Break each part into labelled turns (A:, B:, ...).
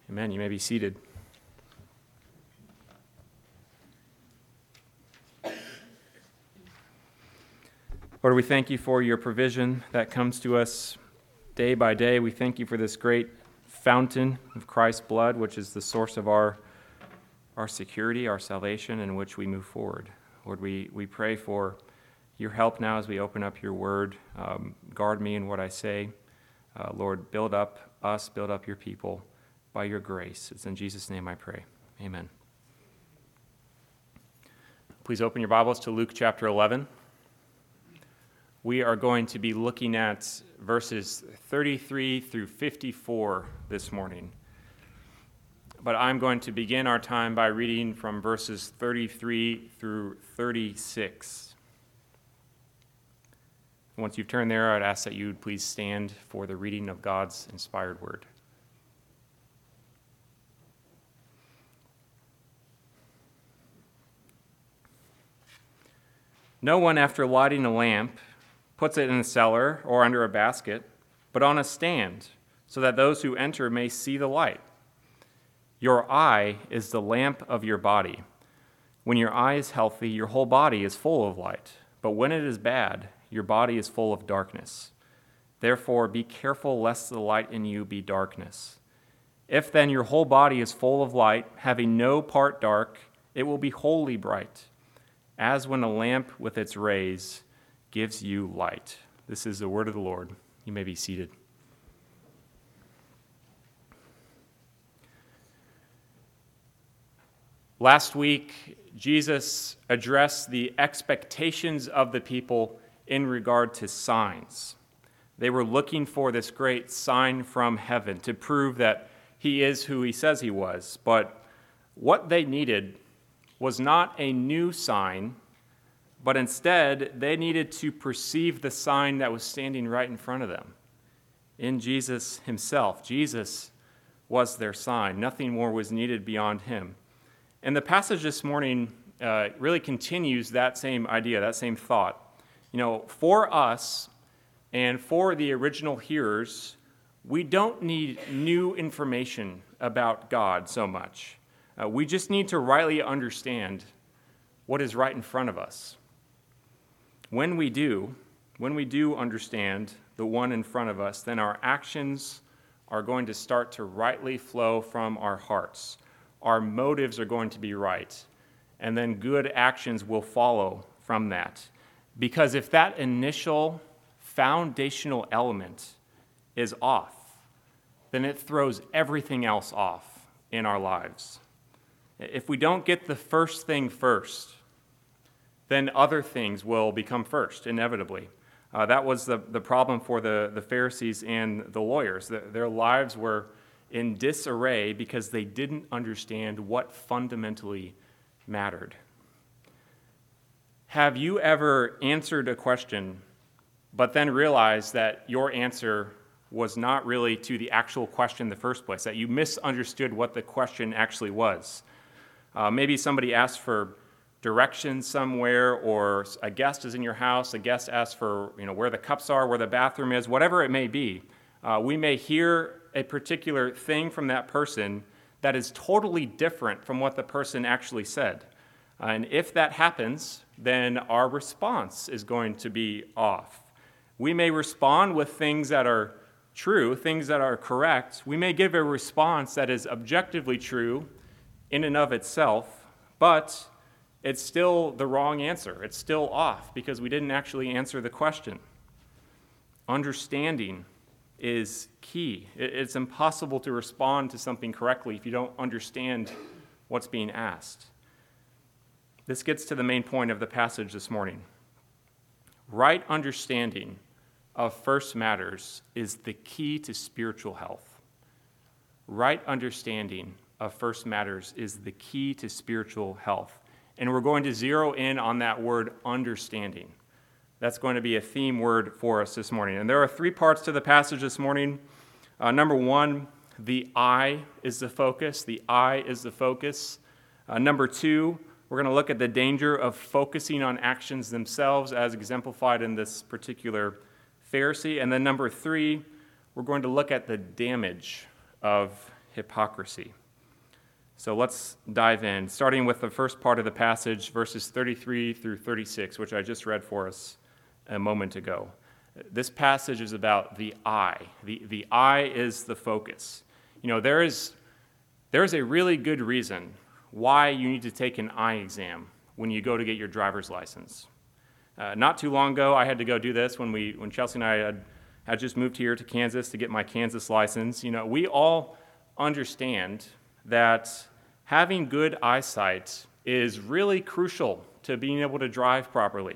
A: Amen. You may be seated. Lord, we thank you for your provision that comes to us day by day. We thank you for this great fountain of Christ's blood, which is the source of our security, our salvation, in which we move forward. Lord, we pray for your help now as we open up your word. Guard me in what I say. Lord, build up us, build up your people by your grace. It's in Jesus' name I pray. Amen. Please open your Bibles to Luke chapter 11. We are going to be looking at verses 33 through 54 this morning. But I'm going to begin our time by reading from verses 33 through 36. Once you've turned there, I'd ask that you would please stand for the reading of God's inspired word. No one, after lighting a lamp, puts it in a cellar or under a basket, but on a stand, so that those who enter may see the light. Your eye is the lamp of your body. When your eye is healthy, your whole body is full of light. But when it is bad, your body is full of darkness. Therefore, be careful lest the light in you be darkness. If then your whole body is full of light, having no part dark, it will be wholly bright, as when a lamp with its rays gives you light. This is the word of the Lord. You may be seated. Last week, Jesus addressed the expectations of the people in regard to signs. They were looking for this great sign from heaven to prove that he is who he says he was. But what they needed was not a new sign, but instead they needed to perceive the sign that was standing right in front of them, in Jesus himself. Jesus was their sign. Nothing more was needed beyond him. And the passage this morning really continues that same idea, that same thought. You know, for us and for the original hearers, we don't need new information about God so much. We just need to rightly understand what is right in front of us. When we do understand the one in front of us, then our actions are going to start to rightly flow from our hearts. Our motives are going to be right, and then good actions will follow from that. Because if that initial foundational element is off, then it throws everything else off in our lives. If we don't get the first thing first, then other things will become first, inevitably. That was the problem for the Pharisees and the lawyers. Their lives were in disarray because they didn't understand what fundamentally mattered. Have you ever answered a question, but then realized that your answer was not really to the actual question in the first place, that you misunderstood what the question actually was? Maybe somebody asked for directions somewhere, or a guest is in your house, a guest asks for where the cups are, where the bathroom is, whatever it may be. We may hear a particular thing from that person that is totally different from what the person actually said. And if that happens, then our response is going to be off. We may respond with things that are true, things that are correct. We may give a response that is objectively true in and of itself, but it's still the wrong answer. It's still off because we didn't actually answer the question. Understanding is key. It's impossible to respond to something correctly if you don't understand what's being asked. This gets to the main point of the passage this morning. Right understanding of first matters is the key to spiritual health. Right understanding of first matters is the key to spiritual health. And we're going to zero in on that word understanding. That's going to be a theme word for us this morning. And there are three parts to the passage this morning. Number one, the I is the focus. The I is the focus. Number two, we're going to look at the danger of focusing on actions themselves as exemplified in this particular Pharisee. And then number three, we're going to look at the damage of hypocrisy. So let's dive in, starting with the first part of the passage, verses 33 through 36, which I just read for us a moment ago. This passage is about the eye. The eye is the focus. You know, there is a really good reason why you need to take an eye exam when you go to get your driver's license. Not too long ago, I had to go do this when Chelsea and I had just moved here to Kansas to get my Kansas license. You know, we all understand that having good eyesight is really crucial to being able to drive properly.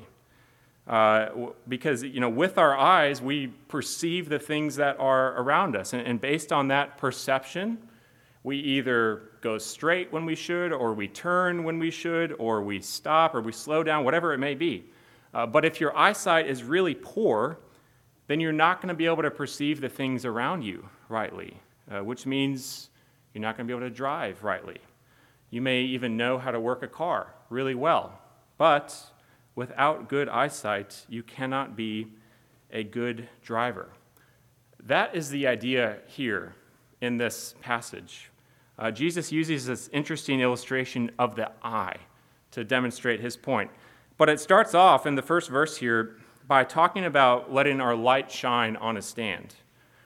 A: Because, you know, with our eyes, we perceive the things that are around us. And based on that perception, we either go straight when we should, or we turn when we should, or we stop, or we slow down, whatever it may be. But if your eyesight is really poor, then you're not going to be able to perceive the things around you rightly, which means you're not going to be able to drive rightly. You may even know how to work a car really well, but without good eyesight, you cannot be a good driver. That is the idea here in this passage. Jesus uses this interesting illustration of the eye to demonstrate his point. But it starts off in the first verse here by talking about letting our light shine on a stand.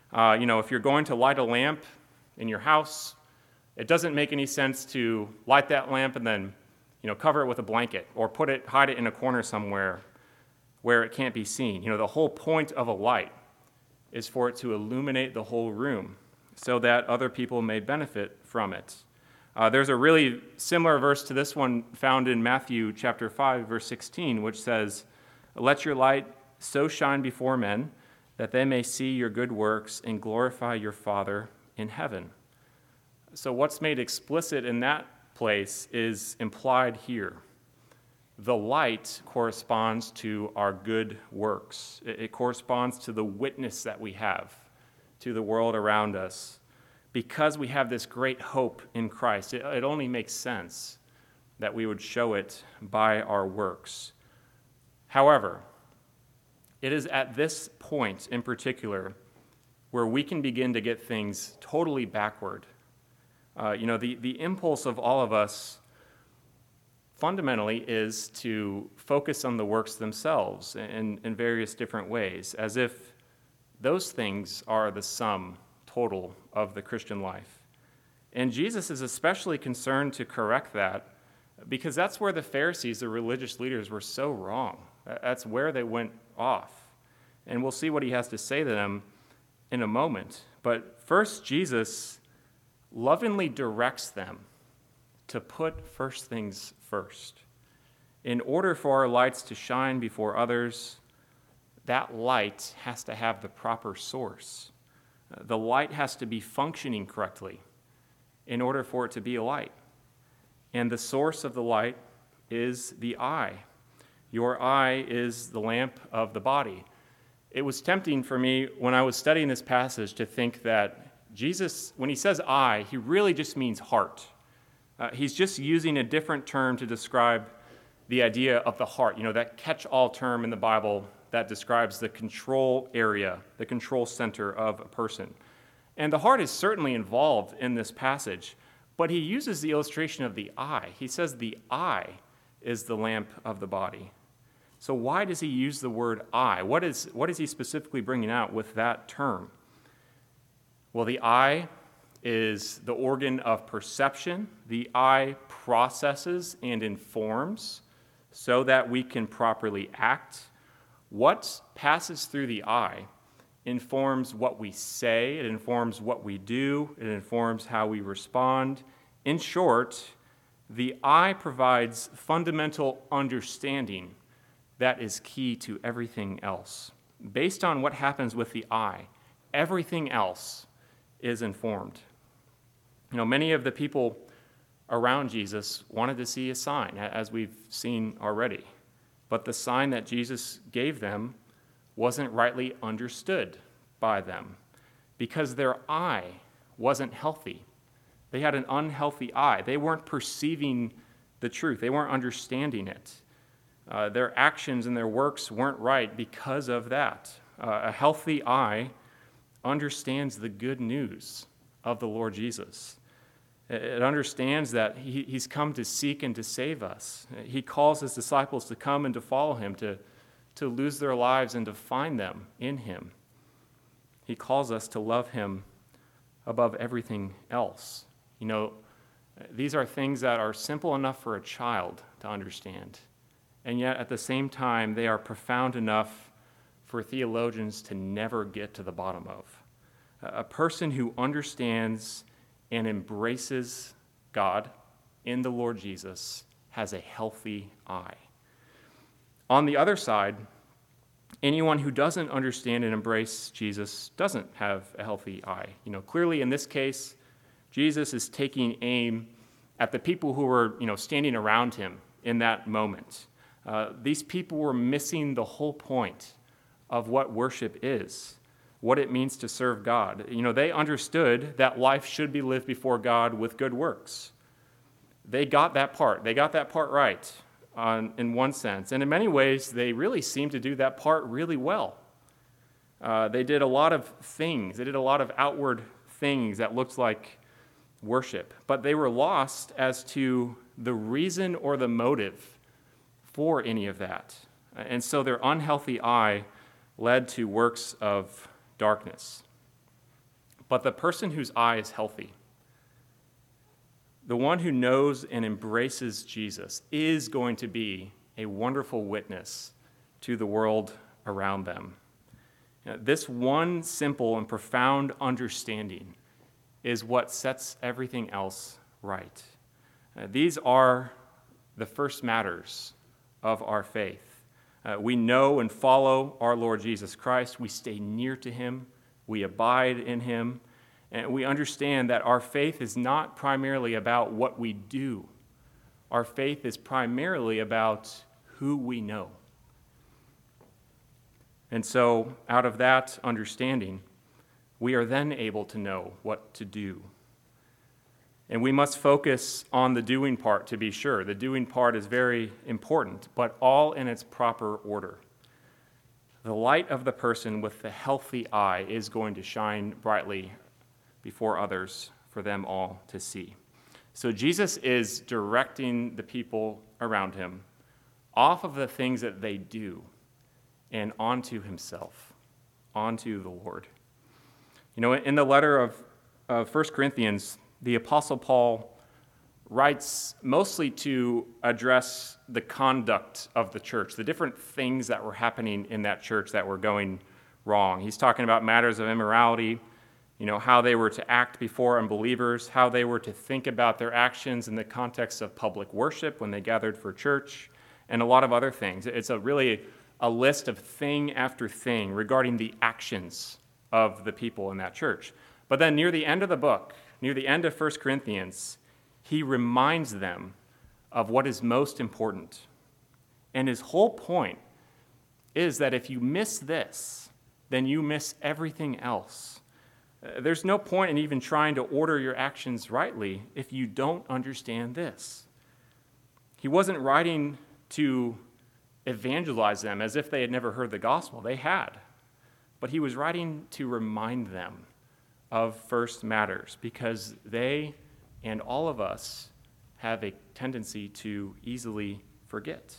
A: If you're going to light a lamp in your house, it doesn't make any sense to light that lamp and then, cover it with a blanket or hide it in a corner somewhere where it can't be seen. The whole point of a light is for it to illuminate the whole room so that other people may benefit from it. There's a really similar verse to this one found in Matthew chapter 5, verse 16, which says, "Let your light so shine before men that they may see your good works and glorify your Father in heaven." So what's made explicit in that place is implied here. The light corresponds to our good works. It corresponds to the witness that we have to the world around us. Because we have this great hope in Christ, it only makes sense that we would show it by our works. However, it is at this point in particular where we can begin to get things totally backward. The impulse of all of us fundamentally is to focus on the works themselves in various different ways, as if those things are the sum total of the Christian life. And Jesus is especially concerned to correct that because that's where the Pharisees, the religious leaders, were so wrong. That's where they went off. And we'll see what he has to say to them in a moment. But first, Jesus lovingly directs them to put first things first. In order for our lights to shine before others, that light has to have the proper source. The light has to be functioning correctly in order for it to be a light. And the source of the light is the eye. Your eye is the lamp of the body. It was tempting for me when I was studying this passage to think that Jesus, when he says eye, he really just means heart. He's just using a different term to describe the idea of the heart, that catch-all term in the Bible that describes the control area, the control center of a person. And the heart is certainly involved in this passage, but he uses the illustration of the eye. He says the eye is the lamp of the body. So why does he use the word eye? What is he specifically bringing out with that term? Well, the eye is the organ of perception. The eye processes and informs so that we can properly act. What passes through the eye informs what we say, it informs what we do, it informs how we respond. In short, the eye provides fundamental understanding that is key to everything else. Based on what happens with the eye, everything else is informed. Many of the people around Jesus wanted to see a sign, as we've seen already. But the sign that Jesus gave them wasn't rightly understood by them because their eye wasn't healthy. They had an unhealthy eye. They weren't perceiving the truth. They weren't understanding it. Their actions and their works weren't right because of that. A healthy eye understands the good news of the Lord Jesus. It understands that he's come to seek and to save us. He calls his disciples to come and to follow him, to lose their lives and to find them in him. He calls us to love him above everything else. You know, these are things that are simple enough for a child to understand, and yet at the same time, they are profound enough for theologians to never get to the bottom of. A person who understands and embraces God in the Lord Jesus has a healthy eye. On the other side, anyone who doesn't understand and embrace Jesus doesn't have a healthy eye. You know, clearly in this case, Jesus is taking aim at the people who were, standing around him in that moment. These people were missing the whole point of what worship is, what it means to serve God. They understood that life should be lived before God with good works. They got that part. They got that part right in one sense. And in many ways, they really seemed to do that part really well. They did a lot of things. They did a lot of outward things that looked like worship. But they were lost as to the reason or the motive for any of that. And so their unhealthy eye led to works of darkness. But the person whose eye is healthy, the one who knows and embraces Jesus, is going to be a wonderful witness to the world around them. This one simple and profound understanding is what sets everything else right. These are the first matters of our faith. We know and follow our Lord Jesus Christ. We stay near to him. We abide in him. And we understand that our faith is not primarily about what we do. Our faith is primarily about who we know. And so, out of that understanding, we are then able to know what to do. And we must focus on the doing part, to be sure. The doing part is very important, but all in its proper order. The light of the person with the healthy eye is going to shine brightly before others for them all to see. So Jesus is directing the people around him off of the things that they do and onto himself, onto the Lord. In the letter of 1 Corinthians, the Apostle Paul writes mostly to address the conduct of the church, the different things that were happening in that church that were going wrong. He's talking about matters of immorality, how they were to act before unbelievers, how they were to think about their actions in the context of public worship when they gathered for church, and a lot of other things. It's really a list of thing after thing regarding the actions of the people in that church. But then near the end of the book, near the end of 1 Corinthians, he reminds them of what is most important. And his whole point is that if you miss this, then you miss everything else. There's no point in even trying to order your actions rightly if you don't understand this. He wasn't writing to evangelize them as if they had never heard the gospel. They had. But he was writing to remind them of first matters, because they and all of us have a tendency to easily forget.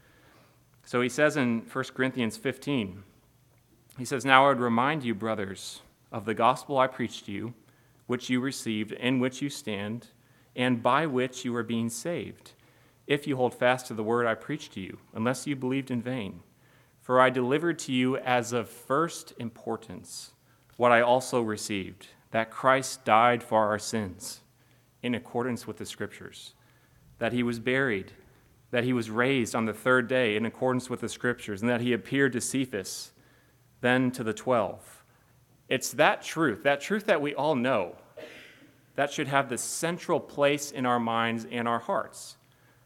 A: So he says in 1 Corinthians 15, he says, "Now I would remind you, brothers, of the gospel I preached to you, which you received, in which you stand, and by which you are being saved, if you hold fast to the word I preached to you, unless you believed in vain. For I delivered to you as of first importance what I also received, that Christ died for our sins, in accordance with the Scriptures, that he was buried, that he was raised on the third day in accordance with the Scriptures, and that he appeared to Cephas, then to the 12. It's that truth that we all know, that should have the central place in our minds and our hearts.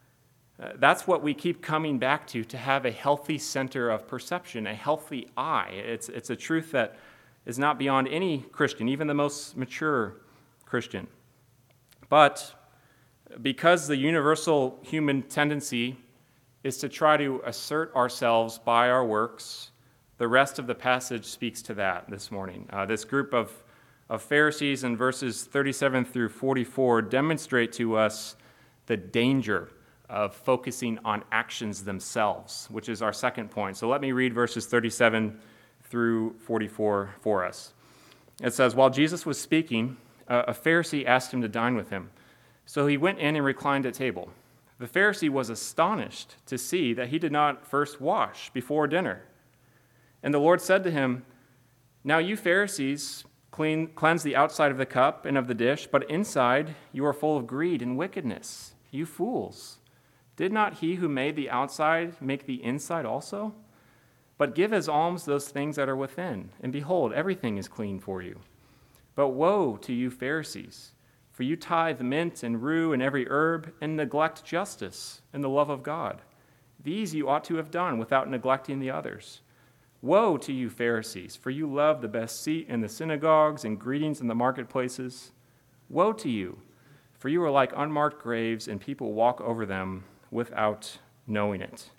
A: That's what we keep coming back to have a healthy center of perception, a healthy eye. It's a truth that is not beyond any Christian, even the most mature Christian. But because the universal human tendency is to try to assert ourselves by our works, the rest of the passage speaks to that this morning. This group of of Pharisees in verses 37 through 44 demonstrate to us the danger of focusing on actions themselves, which is our second point. So let me read verses 37 through 44 for us. It says, "While Jesus was speaking, a Pharisee asked him to dine with him. So he went in and reclined at table. The Pharisee was astonished to see that he did not first wash before dinner. And the Lord said to him, 'Now you Pharisees cleanse the outside of the cup and of the dish, but inside you are full of greed and wickedness. You fools! Did not he who made the outside make the inside also? But give as alms those things that are within, and behold, everything is clean for you. But woe to you Pharisees, for you tithe mint and rue and every herb, and neglect justice and the love of God. These you ought to have done without neglecting the others. Woe to you Pharisees, for you love the best seat in the synagogues and greetings in the marketplaces. Woe to you, for you are like unmarked graves, and people walk over them without knowing it.'"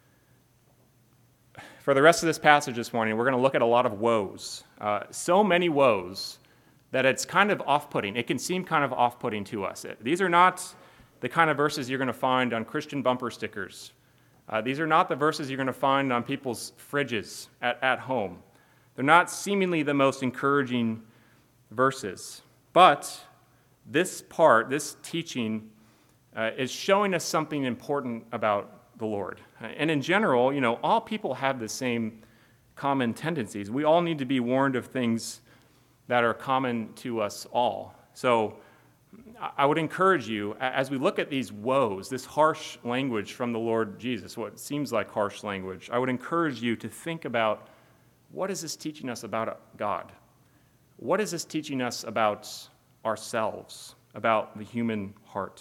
A: For the rest of this passage this morning, we're going to look at a lot of woes. So many woes that it's kind of off-putting. It can seem kind of off-putting to us. These are not the kind of verses you're going to find on Christian bumper stickers. These are not the verses you're going to find on people's fridges at home. They're not seemingly the most encouraging verses. But this teaching, is showing us something important about the Lord. And in general, all people have the same common tendencies. We all need to be warned of things that are common to us all. So I would encourage you, as we look at these woes, this harsh language from the Lord Jesus, what seems like harsh language, I would encourage you to think about, what is this teaching us about God? What is this teaching us about ourselves, about the human heart?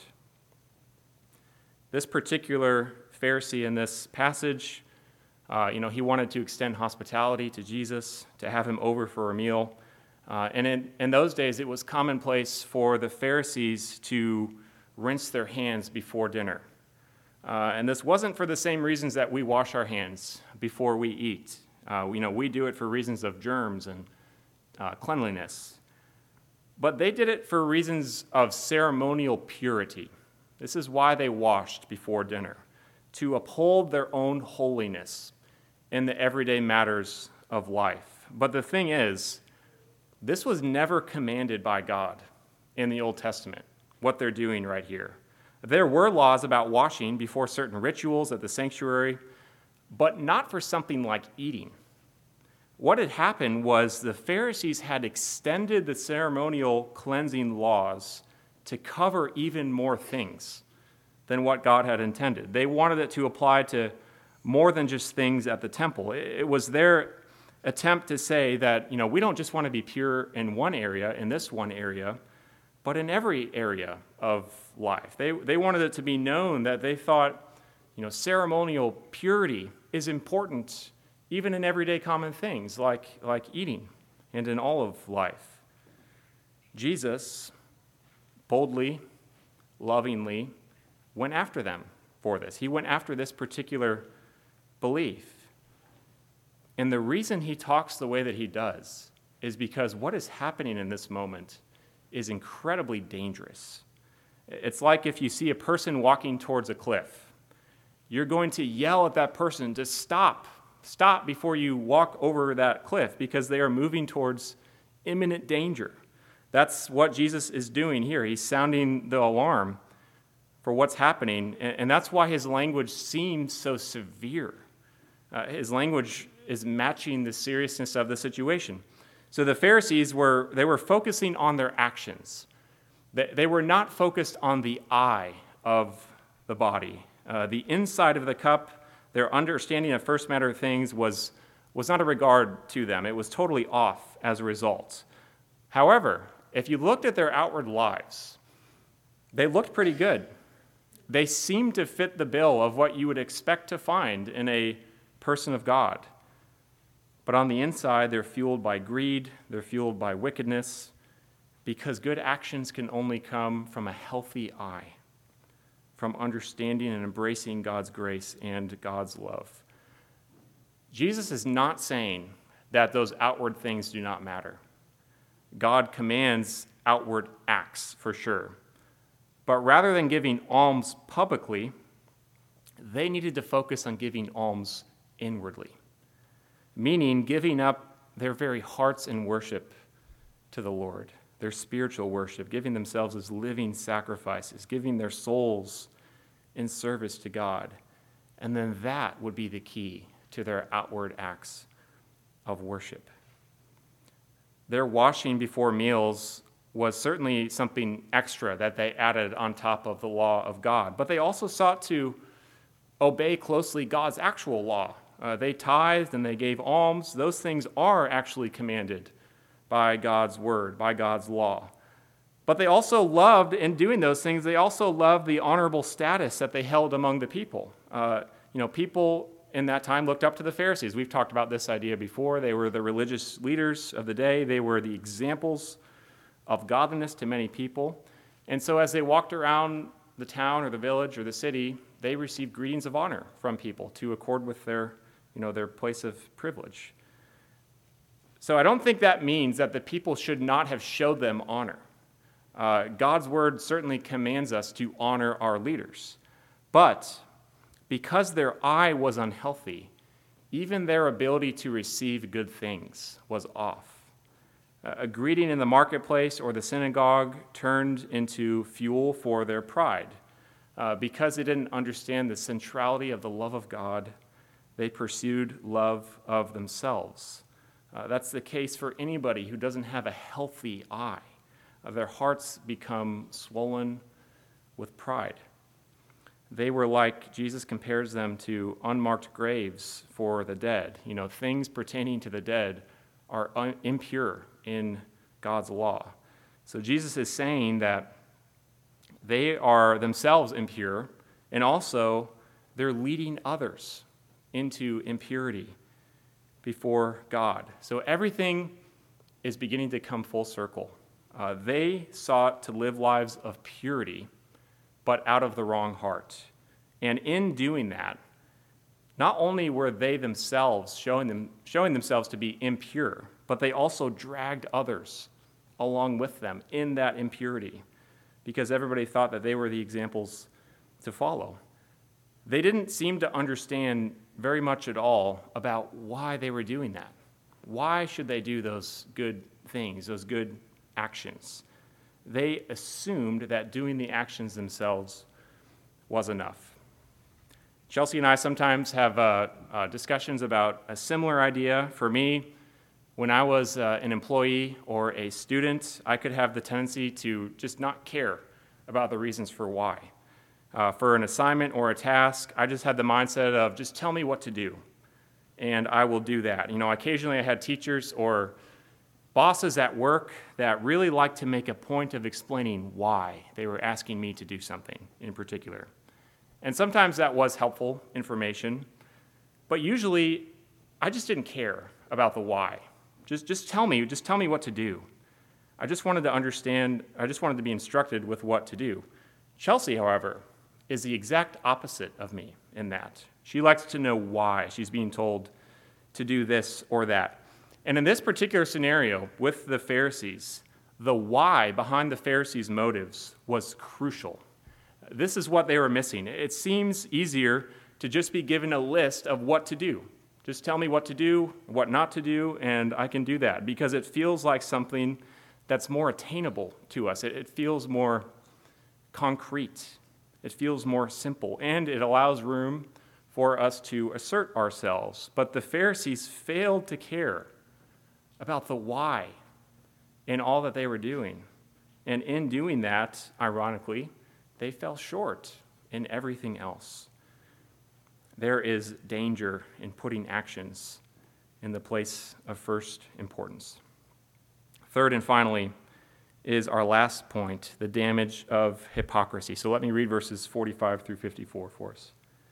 A: This particular Pharisee in this passage, he wanted to extend hospitality to Jesus, to have him over for a meal. And in those days, it was commonplace for the Pharisees to rinse their hands before dinner. And this wasn't for the same reasons that we wash our hands before we eat. We do it for reasons of germs and cleanliness. But they did it for reasons of ceremonial purity. This is why they washed before dinner, to uphold their own holiness in the everyday matters of life. But the thing is, this was never commanded by God in the Old Testament, what they're doing right here. There were laws about washing before certain rituals at the sanctuary, but not for something like eating. What had happened was the Pharisees had extended the ceremonial cleansing laws to cover even more things than what God had intended. They wanted it to apply to more than just things at the temple. It was their attempt to say that, we don't just want to be pure in one area, in this one area, but in every area of life. They wanted it to be known that they thought, ceremonial purity is important even in everyday common things like eating and in all of life. Jesus boldly, lovingly went after them for this. He went after this particular belief. And the reason he talks the way that he does is because what is happening in this moment is incredibly dangerous. It's like if you see a person walking towards a cliff. You're going to yell at that person to stop before you walk over that cliff, because they are moving towards imminent danger. That's what Jesus is doing here. He's sounding the alarm for what's happening, and that's why his language seems so severe. His language is matching the seriousness of the situation. So the Pharisees were focusing on their actions. They were not focused on the eye of the body. The inside of the cup, their understanding of first matter things was not a regard to them. It was totally off as a result. However, if you looked at their outward lives, they looked pretty good. They seemed to fit the bill of what you would expect to find in a person of God. But on the inside, they're fueled by greed, they're fueled by wickedness, because good actions can only come from a healthy eye, from understanding and embracing God's grace and God's love. Jesus is not saying that those outward things do not matter. God commands outward acts for sure. But rather than giving alms publicly, they needed to focus on giving alms inwardly, meaning giving up their very hearts in worship to the Lord, their spiritual worship, giving themselves as living sacrifices, giving their souls in service to God. And then that would be the key to their outward acts of worship. Their washing before meals was certainly something extra that they added on top of the law of God, but they also sought to obey closely God's actual law. They tithed and they gave alms. Those things are actually commanded by God's word, by God's law. But they also loved, in doing those things, they also loved the honorable status that they held among the people. People in that time looked up to the Pharisees. We've talked about this idea before. They were the religious leaders of the day. They were the examples of godliness to many people. And so as they walked around the town or the village or the city, they received greetings of honor from people to accord with their place of privilege. So I don't think that means that the people should not have showed them honor. God's word certainly commands us to honor our leaders. But because their eye was unhealthy, even their ability to receive good things was off. A greeting in the marketplace or the synagogue turned into fuel for their pride. Because they didn't understand the centrality of the love of God, they pursued love of themselves. That's the case for anybody who doesn't have a healthy eye. Their hearts become swollen with pride. They were like, Jesus compares them to unmarked graves for the dead. Things pertaining to the dead are impure in God's law. So Jesus is saying that they are themselves impure, and also they're leading others into impurity before God. So everything is beginning to come full circle. They sought to live lives of purity, but out of the wrong heart. And in doing that, not only were they themselves showing themselves to be impure, but they also dragged others along with them in that impurity, because everybody thought that they were the examples to follow. They didn't seem to understand very much at all about why they were doing that. Why should they do those good things, those good actions? They assumed that doing the actions themselves was enough. Chelsea and I sometimes have discussions about a similar idea. For me, when I was an employee or a student, I could have the tendency to just not care about the reasons for why. For an assignment or a task, I just had the mindset of just tell me what to do, and I will do that. Occasionally I had teachers or bosses at work that really liked to make a point of explaining why they were asking me to do something in particular. And sometimes that was helpful information, but usually I just didn't care about the why. Just tell me what to do. I just wanted to understand, I just wanted to be instructed with what to do. Chelsea, however, is the exact opposite of me in that. She likes to know why she's being told to do this or that. And in this particular scenario with the Pharisees, the why behind the Pharisees' motives was crucial. This is what they were missing. It seems easier to just be given a list of what to do. Just tell me what to do, what not to do, and I can do that, because it feels like something that's more attainable to us. It feels more concrete. It feels more simple, and it allows room for us to assert ourselves. But the Pharisees failed to care about the why in all that they were doing. And in doing that, ironically, they fell short in everything else. There is danger in putting actions in the place of first importance. Third and finally is our last point, the damage of hypocrisy. So let me read verses 45 through 54 for us.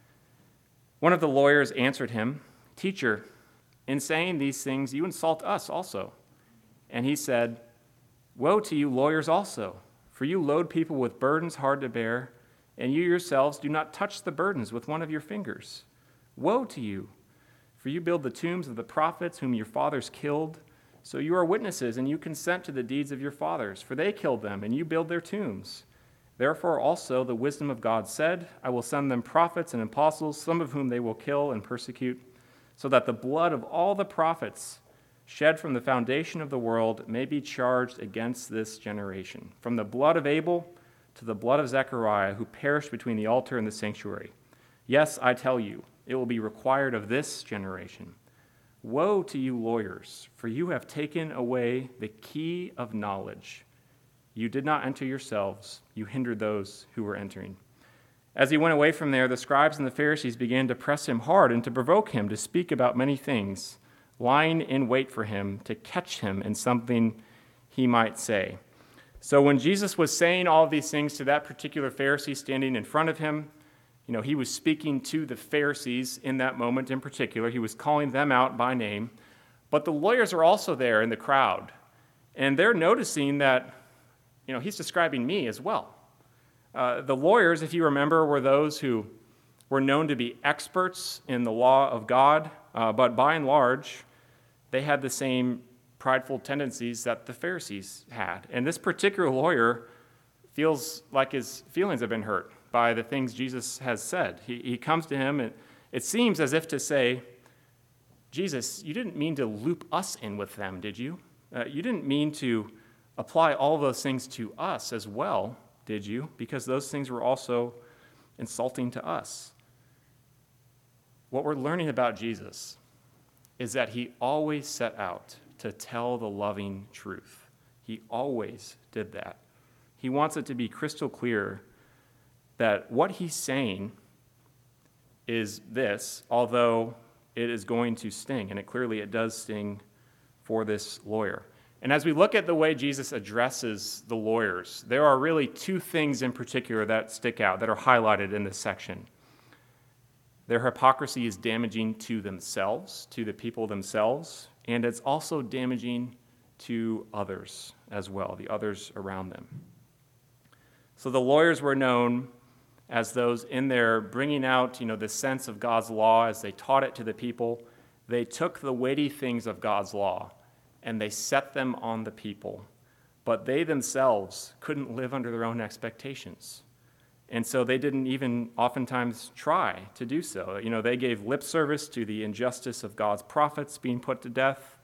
A: One of the lawyers answered him, "Teacher, in saying these things, you insult us also." And he said, "Woe to you lawyers also, for you load people with burdens hard to bear, and you yourselves do not touch the burdens with one of your fingers. Woe to you, for you build the tombs of the prophets whom your fathers killed. So you are witnesses, and you consent to the deeds of your fathers, for they killed them, and you build their tombs. Therefore also the wisdom of God said, I will send them prophets and apostles, some of whom they will kill and persecute, so that the blood of all the prophets shed from the foundation of the world may be charged against this generation, from the blood of Abel to the blood of Zechariah, who perished between the altar and the sanctuary. Yes, I tell you, it will be required of this generation. Woe to you lawyers, for you have taken away the key of knowledge. You did not enter yourselves, you hindered those who were entering. As he went away from there, the scribes and the Pharisees began to press him hard and to provoke him to speak about many things, lying in wait for him to catch him in something he might say. So when Jesus was saying all of these things to that particular Pharisee standing in front of him, he was speaking to the Pharisees in that moment in particular. He was calling them out by name. But the lawyers are also there in the crowd. And they're noticing that, he's describing me as well. The lawyers, if you remember, were those who were known to be experts in the law of God. But by and large, they had the same prideful tendencies that the Pharisees had. And this particular lawyer feels like his feelings have been hurt by the things Jesus has said. He comes to him, and it seems as if to say, Jesus, you didn't mean to loop us in with them, did you? You didn't mean to apply all those things to us as well, did you? Because those things were also insulting to us. What we're learning about Jesus is that he always set out to tell the loving truth. He always did that. He wants it to be crystal clear that what he's saying is this, although it is going to sting, and it does sting for this lawyer. And as we look at the way Jesus addresses the lawyers, there are really two things in particular that stick out, that are highlighted in this section. Their hypocrisy is damaging to themselves, to the people themselves, and it's also damaging to others as well, the others around them. So the lawyers were known as those in there bringing out, the sense of God's law as they taught it to the people. They took the weighty things of God's law and they set them on the people. But they themselves couldn't live under their own expectations. And so they didn't even oftentimes try to do so. They gave lip service to the injustice of God's prophets being put to death.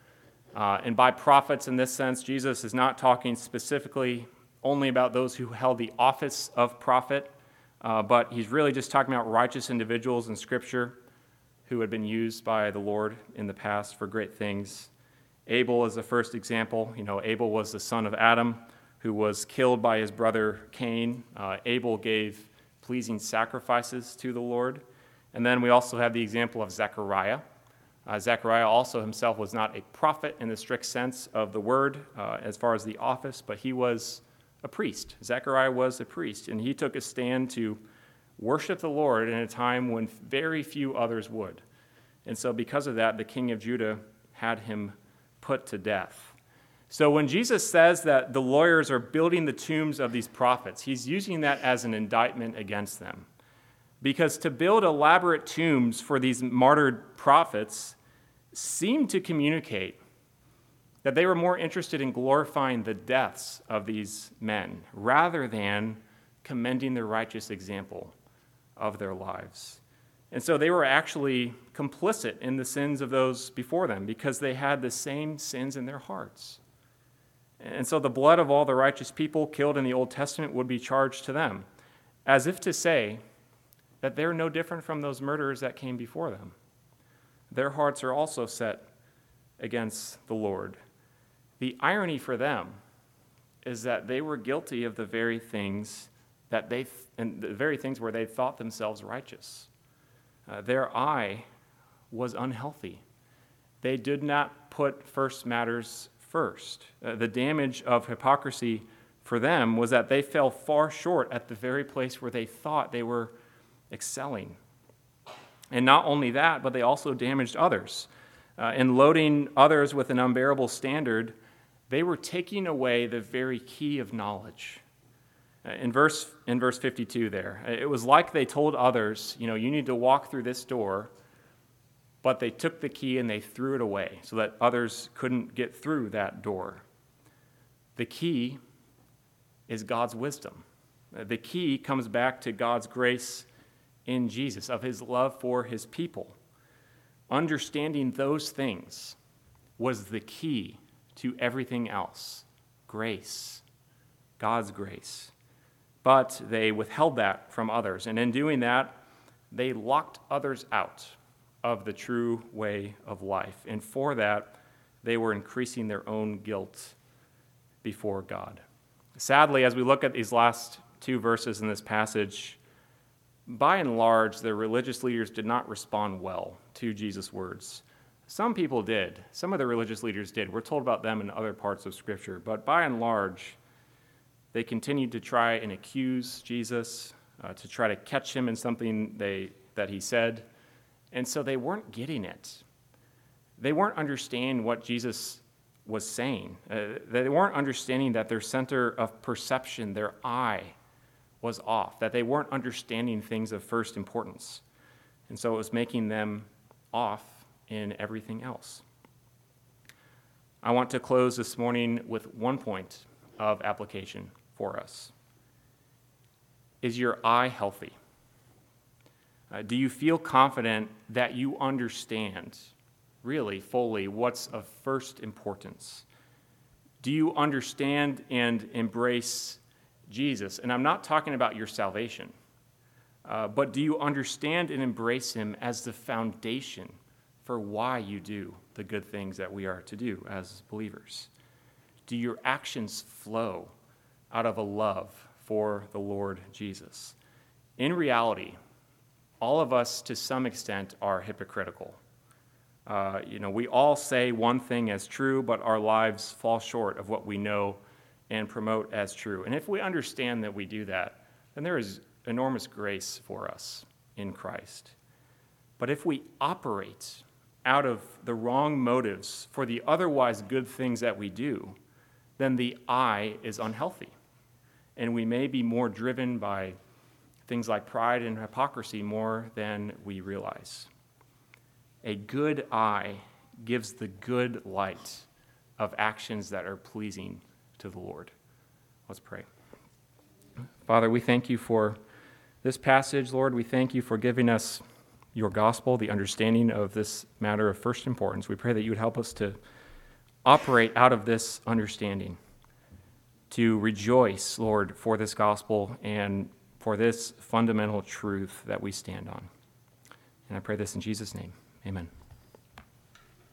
A: And by prophets in this sense, Jesus is not talking specifically only about those who held the office of prophet, but he's really just talking about righteous individuals in Scripture who had been used by the Lord in the past for great things. Abel is the first example. Abel was the son of Adam who was killed by his brother Cain. Abel gave pleasing sacrifices to the Lord. And then we also have the example of Zechariah. Zechariah also himself was not a prophet in the strict sense of the word as far as the office, but he was a priest. Zechariah was a priest, and he took a stand to worship the Lord in a time when very few others would. And so because of that, the king of Judah had him put to death. So when Jesus says that the lawyers are building the tombs of these prophets, he's using that as an indictment against them. Because to build elaborate tombs for these martyred prophets seemed to communicate that they were more interested in glorifying the deaths of these men rather than commending the righteous example of their lives. And so they were actually complicit in the sins of those before them because they had the same sins in their hearts. And so the blood of all the righteous people killed in the Old Testament would be charged to them, as if to say that they're no different from those murderers that came before them. Their hearts are also set against the Lord. The irony for them is that they were guilty of the very things where they thought themselves righteous. Their eye was unhealthy. They did not put first matters first. The damage of hypocrisy for them was that they fell far short at the very place where they thought they were excelling. And not only that, but they also damaged others. In loading others with an unbearable standard, they were taking away the very key of knowledge. In verse 52 there, it was like they told others, you need to walk through this door, but they took the key and they threw it away so that others couldn't get through that door. The key is God's wisdom. The key comes back to God's grace in Jesus, of his love for his people. Understanding those things was the key to everything else. Grace, God's grace. But they withheld that from others, and in doing that, they locked others out of the true way of life. And for that, they were increasing their own guilt before God. Sadly, as we look at these last two verses in this passage, by and large, the religious leaders did not respond well to Jesus' words. Some people did. Some of the religious leaders did. We're told about them in other parts of Scripture. But by and large, they continued to try and accuse Jesus, to try to catch him in something that he said. And so they weren't getting it. They weren't understanding what Jesus was saying. They weren't understanding that their center of perception, their eye, was off, that they weren't understanding things of first importance. And so it was making them off in everything else. I want to close this morning with one point of application for us. Is your eye healthy? Do you feel confident that you understand really fully what's of first importance? Do you understand and embrace Jesus? And I'm not talking about your salvation, but do you understand and embrace him as the foundation for why you do the good things that we are to do as believers? Do your actions flow out of a love for the Lord Jesus? In reality, all of us to some extent are hypocritical. We all say one thing as true, but our lives fall short of what we know and promote as true. And if we understand that we do that, then there is enormous grace for us in Christ. But if we operate out of the wrong motives for the otherwise good things that we do, then the eye is unhealthy. And we may be more driven by things like pride and hypocrisy more than we realize. A good eye gives the good light of actions that are pleasing to the Lord. Let's pray. Father, we thank you for this passage, Lord. We thank you for giving us your gospel, the understanding of this matter of first importance. We pray that you would help us to operate out of this understanding, to rejoice, Lord, for this gospel and for this fundamental truth that we stand on. And I pray this in Jesus' name. Amen.